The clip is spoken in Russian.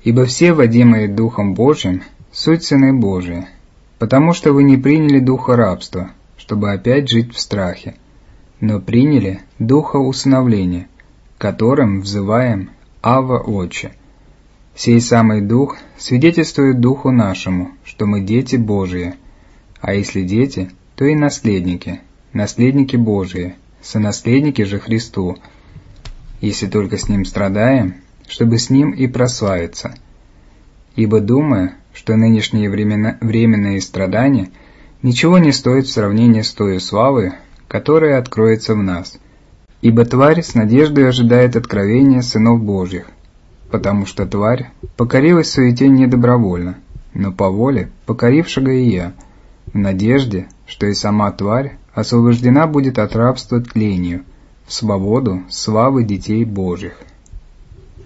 Ибо все, водимые Духом Божиим, суть сыны Божии, потому что вы не приняли духа рабства, чтобы опять жить в страхе, но приняли духа усыновления, которым взываем «Авва, Отче». Сей самый Дух свидетельствует Духу нашему, что мы дети Божии, а если дети, то и наследники, наследники Божии, сонаследники же Христу, если только с Ним страдаем, чтобы с Ним и прославиться. Ибо думая, что нынешние временные страдания ничего не стоят в сравнении с той славой, которая откроется в нас. Ибо тварь с надеждой ожидает откровения сынов Божьих, потому что тварь покорилась суете не добровольно, но по воле покорившего ее, в надежде, что и сама тварь освобождена будет от рабства тлению, в свободу славы детей Божьих.